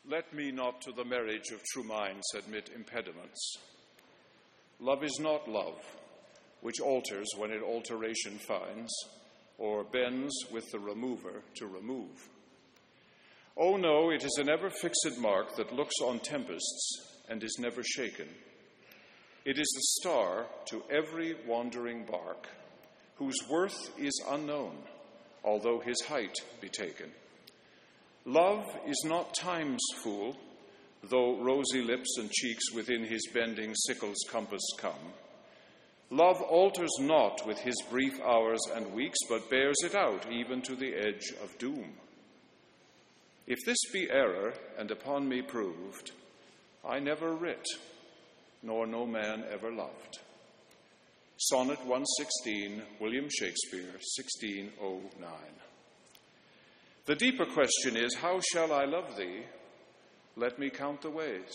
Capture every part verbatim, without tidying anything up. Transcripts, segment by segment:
let me not to the marriage of true minds admit impediments. Love is not love, which alters when it alteration finds, or bends with the remover to remove. Oh no, it is an ever-fixed mark that looks on tempests and is never shaken. It is the star to every wandering bark, whose worth is unknown, although his height be taken. Love is not time's fool, though rosy lips and cheeks within his bending sickle's compass come. Love alters not with his brief hours and weeks, but bears it out even to the edge of doom. If this be error, and upon me proved, I never writ, nor no man ever loved. Sonnet one sixteen, William Shakespeare, sixteen oh nine. The deeper question is, how shall I love thee? Let me count the ways.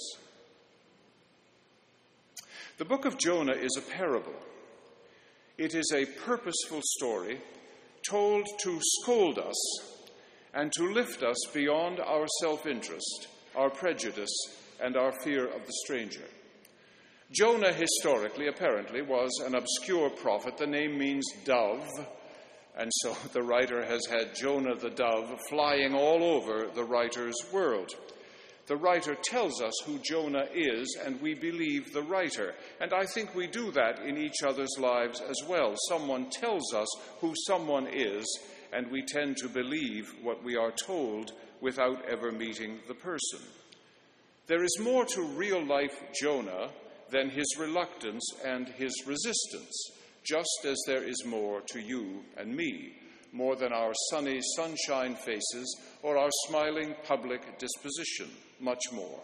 The book of Jonah is a parable. It is a purposeful story told to scold us and to lift us beyond our self-interest, our prejudice, and our fear of the stranger. Jonah, historically, apparently, was an obscure prophet. The name means dove, and so the writer has had Jonah the dove flying all over the writer's world. The writer tells us who Jonah is, and we believe the writer. And I think we do that in each other's lives as well. Someone tells us who someone is, and we tend to believe what we are told without ever meeting the person. There is more to real-life Jonah than his reluctance and his resistance, just as there is more to you and me, more than our sunny sunshine faces or our smiling public disposition, much more.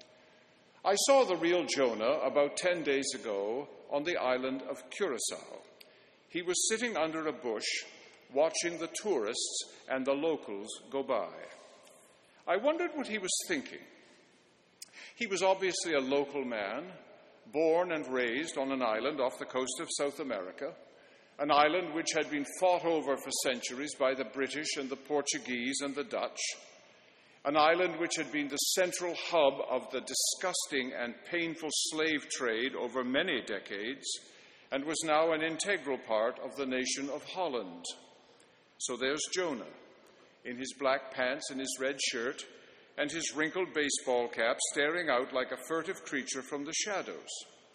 I saw the real Jonah about ten days ago on the island of Curacao. He was sitting under a bush, watching the tourists and the locals go by. I wondered what he was thinking. He was obviously a local man, born and raised on an island off the coast of South America, an island which had been fought over for centuries by the British and the Portuguese and the Dutch, an island which had been the central hub of the disgusting and painful slave trade over many decades, and was now an integral part of the nation of Holland. So there's Jonah, in his black pants and his red shirt, and his wrinkled baseball cap staring out like a furtive creature from the shadows.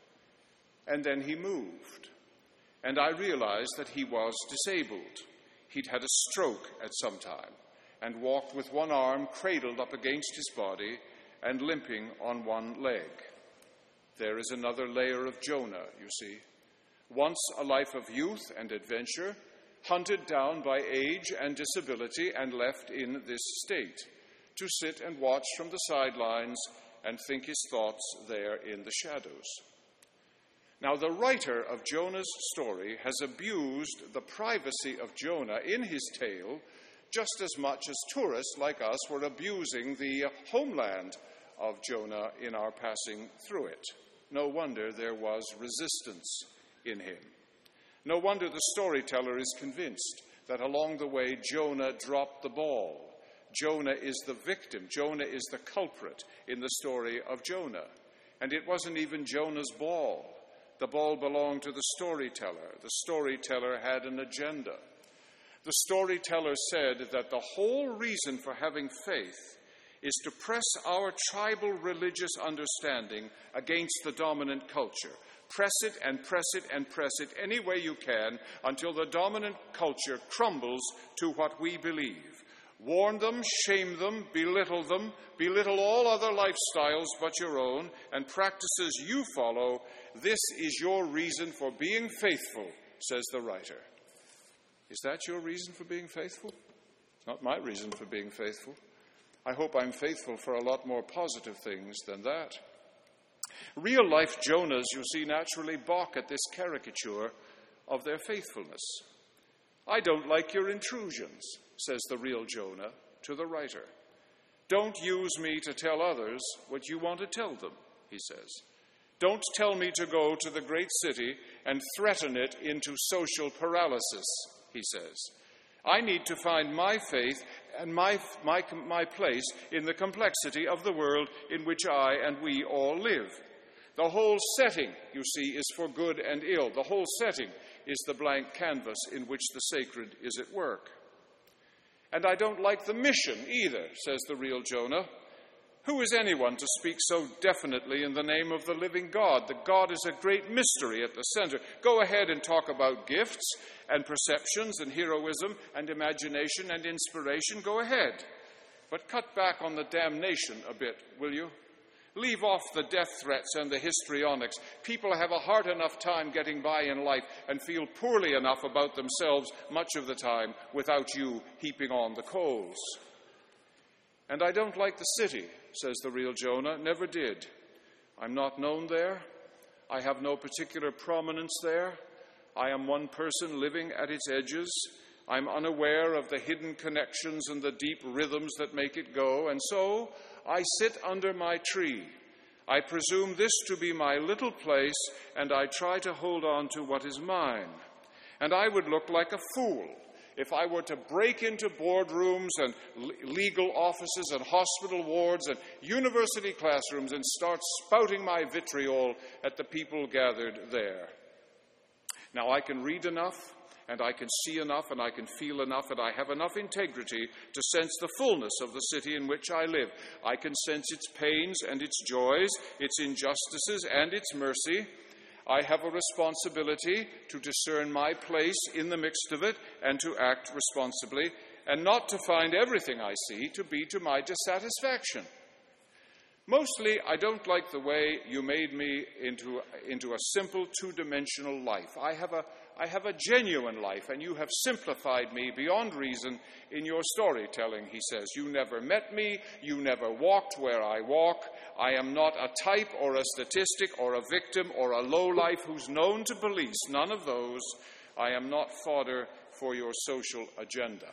And then he moved, and I realized that he was disabled. He'd had a stroke at some time, and walked with one arm cradled up against his body and limping on one leg. There is another layer of Jonah, you see. Once a life of youth and adventure, hunted down by age and disability and left in this state, to sit and watch from the sidelines and think his thoughts there in the shadows. Now, the writer of Jonah's story has abused the privacy of Jonah in his tale just as much as tourists like us were abusing the homeland of Jonah in our passing through it. No wonder there was resistance in him. No wonder the storyteller is convinced that along the way Jonah dropped the ball. Jonah is the victim. Jonah is the culprit in the story of Jonah. And it wasn't even Jonah's ball. The ball belonged to the storyteller. The storyteller had an agenda. The storyteller said that the whole reason for having faith is to press our tribal religious understanding against the dominant culture. Press it and press it and press it any way you can until the dominant culture crumbles to what we believe. Warn them, shame them, belittle them, belittle all other lifestyles but your own, and practices you follow. This is your reason for being faithful, says the writer. Is that your reason for being faithful? It's not my reason for being faithful. I hope I'm faithful for a lot more positive things than that. Real-life Jonahs, you see, naturally balk at this caricature of their faithfulness. I don't like your intrusions, says the real Jonah to the writer. Don't use me to tell others what you want to tell them, he says. Don't tell me to go to the great city and threaten it into social paralysis, he says. I need to find my faith and my, my, my place in the complexity of the world in which I and we all live. The whole setting, you see, is for good and ill. The whole setting is the blank canvas in which the sacred is at work. And I don't like the mission either, says the real Jonah. Who is anyone to speak so definitely in the name of the living God? The God is a great mystery at the center. Go ahead and talk about gifts and perceptions and heroism and imagination and inspiration. Go ahead. But cut back on the damnation a bit, will you? Leave off the death threats and the histrionics. People have a hard enough time getting by in life and feel poorly enough about themselves much of the time without you heaping on the coals. And I don't like the city, says the real Jonah, never did. I'm not known there. I have no particular prominence there. I am one person living at its edges. I'm unaware of the hidden connections and the deep rhythms that make it go. And so I sit under my tree. I presume this to be my little place, and I try to hold on to what is mine. And I would look like a fool if I were to break into boardrooms and legal offices and hospital wards and university classrooms and start spouting my vitriol at the people gathered there. Now, I can read enough, and I can see enough, and I can feel enough, and I have enough integrity to sense the fullness of the city in which I live. I can sense its pains and its joys, its injustices and its mercy. I have a responsibility to discern my place in the midst of it and to act responsibly, and not to find everything I see to be to my dissatisfaction. Mostly, I don't like the way you made me into, into a simple two-dimensional life. I have a I have a genuine life, and you have simplified me beyond reason in your storytelling, he says. You never met me. You never walked where I walk. I am not a type or a statistic or a victim or a lowlife who's known to police. None of those. I am not fodder for your social agenda.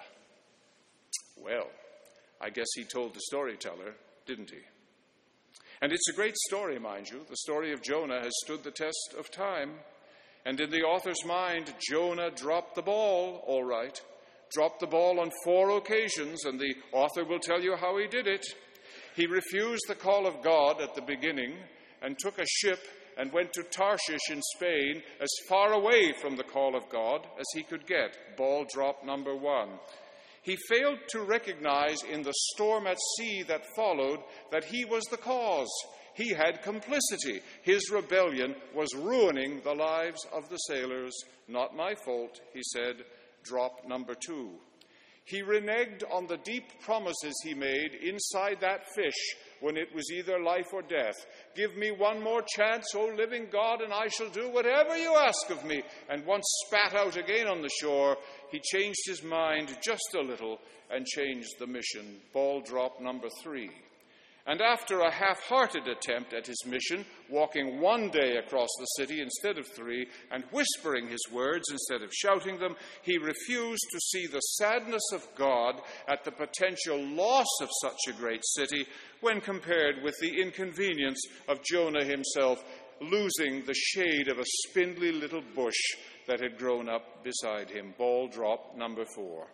Well, I guess he told the storyteller, didn't he? And it's a great story, mind you. The story of Jonah has stood the test of time. And in the author's mind, Jonah dropped the ball, all right. Dropped the ball on four occasions, and the author will tell you how he did it. He refused the call of God at the beginning and took a ship and went to Tarshish in Spain, as far away from the call of God as he could get. Ball drop number one. He failed to recognize in the storm at sea that followed that he was the cause. He had complicity. His rebellion was ruining the lives of the sailors. Not my fault, he said. Drop number two. He reneged on the deep promises he made inside that fish when it was either life or death. Give me one more chance, O living God, and I shall do whatever you ask of me. And once spat out again on the shore, he changed his mind just a little and changed the mission. Ball drop number three. And after a half-hearted attempt at his mission, walking one day across the city instead of three, and whispering his words instead of shouting them, he refused to see the sadness of God at the potential loss of such a great city when compared with the inconvenience of Jonah himself losing the shade of a spindly little bush that had grown up beside him. Ball drop number four.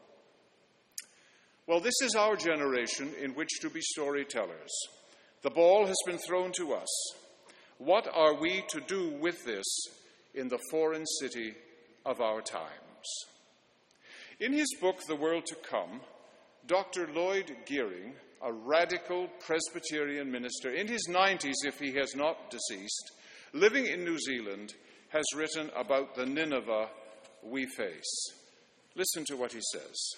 Well, this is our generation in which to be storytellers. The ball has been thrown to us. What are we to do with this in the foreign city of our times? In his book, The World to Come, Doctor Lloyd Geering, a radical Presbyterian minister, in his nineties if he has not deceased, living in New Zealand, has written about the Nineveh we face. Listen to what he says.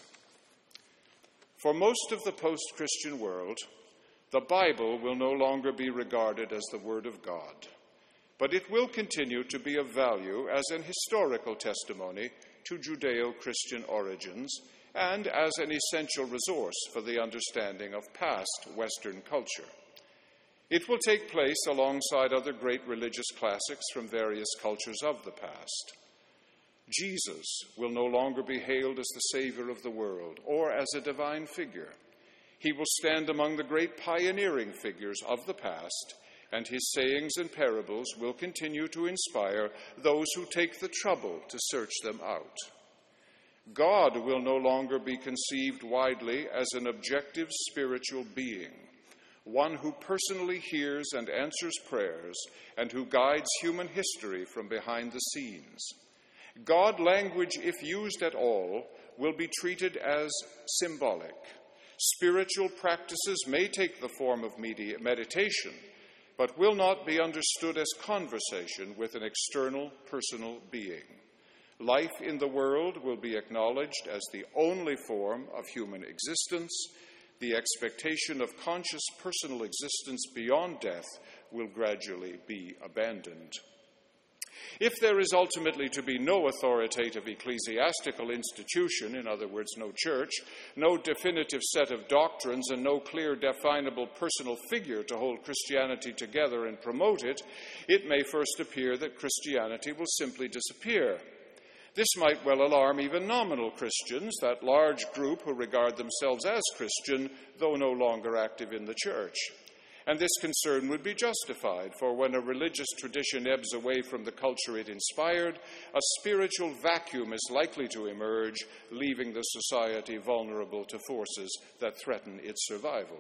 For most of the post-Christian world, the Bible will no longer be regarded as the Word of God, but it will continue to be of value as an historical testimony to Judeo-Christian origins and as an essential resource for the understanding of past Western culture. It will take place alongside other great religious classics from various cultures of the past. Jesus will no longer be hailed as the Savior of the world or as a divine figure. He will stand among the great pioneering figures of the past, and his sayings and parables will continue to inspire those who take the trouble to search them out. God will no longer be conceived widely as an objective spiritual being, one who personally hears and answers prayers and who guides human history from behind the scenes. God language, if used at all, will be treated as symbolic. Spiritual practices may take the form of medi- meditation, but will not be understood as conversation with an external, personal being. Life in the world will be acknowledged as the only form of human existence. The expectation of conscious personal existence beyond death will gradually be abandoned. If there is ultimately to be no authoritative ecclesiastical institution, in other words, no church, no definitive set of doctrines, and no clear, definable personal figure to hold Christianity together and promote it, it may first appear that Christianity will simply disappear. This might well alarm even nominal Christians, that large group who regard themselves as Christian, though no longer active in the church. And this concern would be justified, for when a religious tradition ebbs away from the culture it inspired, a spiritual vacuum is likely to emerge, leaving the society vulnerable to forces that threaten its survival.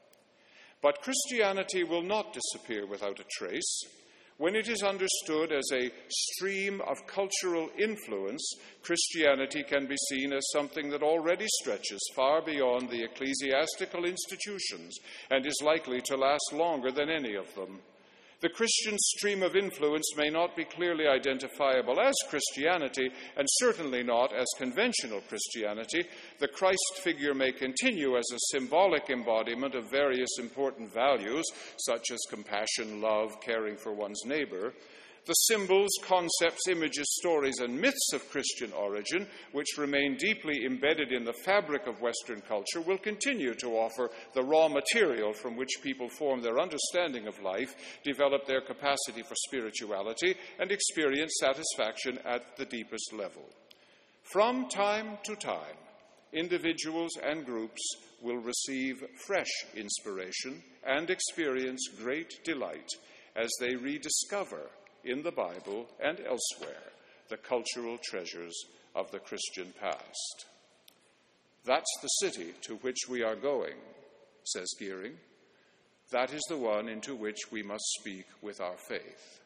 But Christianity will not disappear without a trace. When it is understood as a stream of cultural influence, Christianity can be seen as something that already stretches far beyond the ecclesiastical institutions and is likely to last longer than any of them. The Christian stream of influence may not be clearly identifiable as Christianity, and certainly not as conventional Christianity. The Christ figure may continue as a symbolic embodiment of various important values, such as compassion, love, caring for one's neighbor. The symbols, concepts, images, stories, and myths of Christian origin, which remain deeply embedded in the fabric of Western culture, will continue to offer the raw material from which people form their understanding of life, develop their capacity for spirituality, and experience satisfaction at the deepest level. From time to time, individuals and groups will receive fresh inspiration and experience great delight as they rediscover in the Bible and elsewhere the cultural treasures of the Christian past. That's the city to which we are going, says Geering. That is the one into which we must speak with our faith.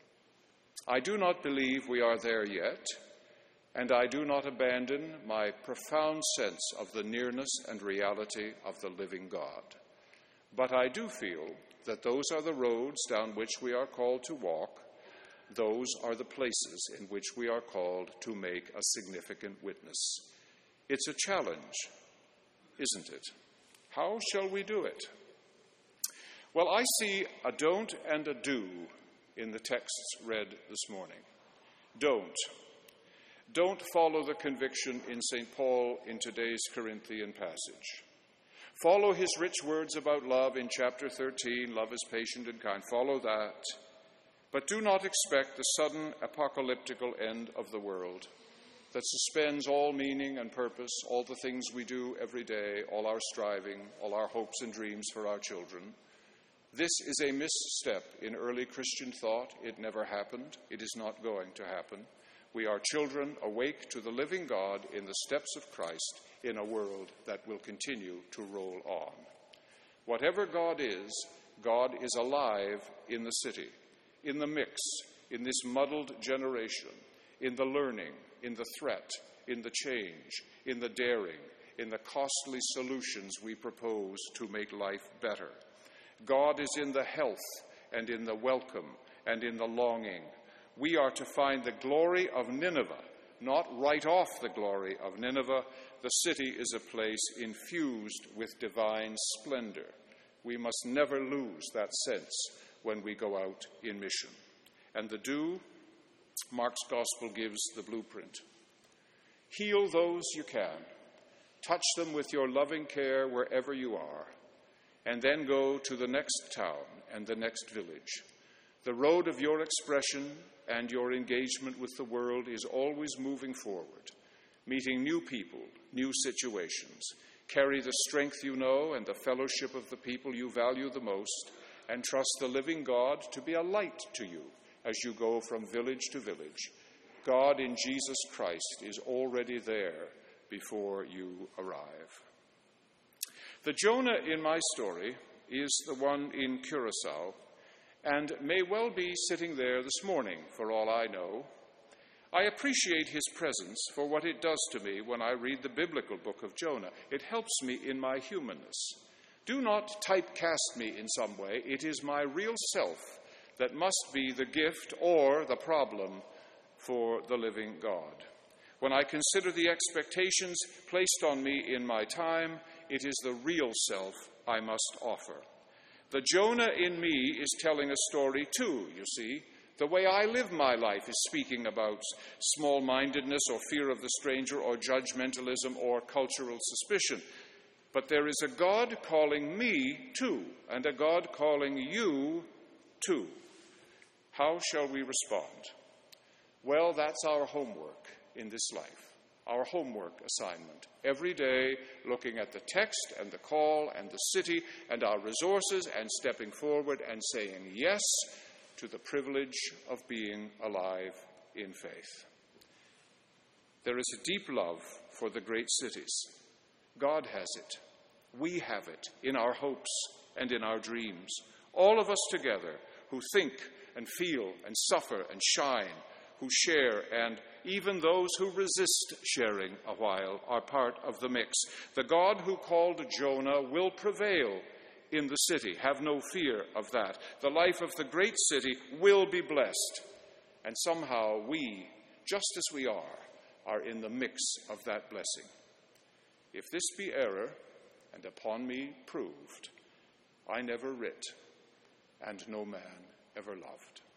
I do not believe we are there yet, and I do not abandon my profound sense of the nearness and reality of the living God. But I do feel that those are the roads down which we are called to walk. Those are the places in which we are called to make a significant witness. It's a challenge, isn't it? How shall we do it? Well, I see a don't and a do in the texts read this morning. Don't. Don't follow the conviction in Saint Paul in today's Corinthian passage. Follow his rich words about love in chapter thirteen, love is patient and kind. Follow that. But do not expect the sudden apocalyptical end of the world that suspends all meaning and purpose, all the things we do every day, all our striving, all our hopes and dreams for our children. This is a misstep in early Christian thought. It never happened. It is not going to happen. We are children awake to the living God in the steps of Christ in a world that will continue to roll on. Whatever God is, God is alive in the city, in the mix, in this muddled generation, in the learning, in the threat, in the change, in the daring, in the costly solutions we propose to make life better. God is in the health and in the welcome and in the longing. We are to find the glory of Nineveh, not write off the glory of Nineveh. The city is a place infused with divine splendor. We must never lose that sense when we go out in mission. And the do, Mark's gospel gives the blueprint. Heal those you can. Touch them with your loving care wherever you are. And then go to the next town and the next village. The road of your expression and your engagement with the world is always moving forward, meeting new people, new situations. Carry the strength you know and the fellowship of the people you value the most, and trust the living God to be a light to you as you go from village to village. God in Jesus Christ is already there, before you arrive. The Jonah in my story is the one in Curacao, and may well be sitting there this morning, for all I know. I appreciate his presence for what it does to me when I read the biblical book of Jonah. It helps me in my humanness. Do not typecast me in some way. It is my real self that must be the gift or the problem for the living God. When I consider the expectations placed on me in my time, it is the real self I must offer. The Jonah in me is telling a story too, you see. The way I live my life is speaking about small-mindedness or fear of the stranger or judgmentalism or cultural suspicion. But there is a God calling me too, and a God calling you too. How shall we respond? Well, that's our homework in this life, our homework assignment. Every day, looking at the text and the call and the city and our resources and stepping forward and saying yes to the privilege of being alive in faith. There is a deep love for the great cities. God has it. We have it in our hopes and in our dreams. All of us together who think and feel and suffer and shine, who share, and even those who resist sharing a while are part of the mix. The God who called Jonah will prevail in the city. Have no fear of that. The life of the great city will be blessed. And somehow we, just as we are, are in the mix of that blessing. If this be error, and upon me proved, I never writ, and no man ever loved.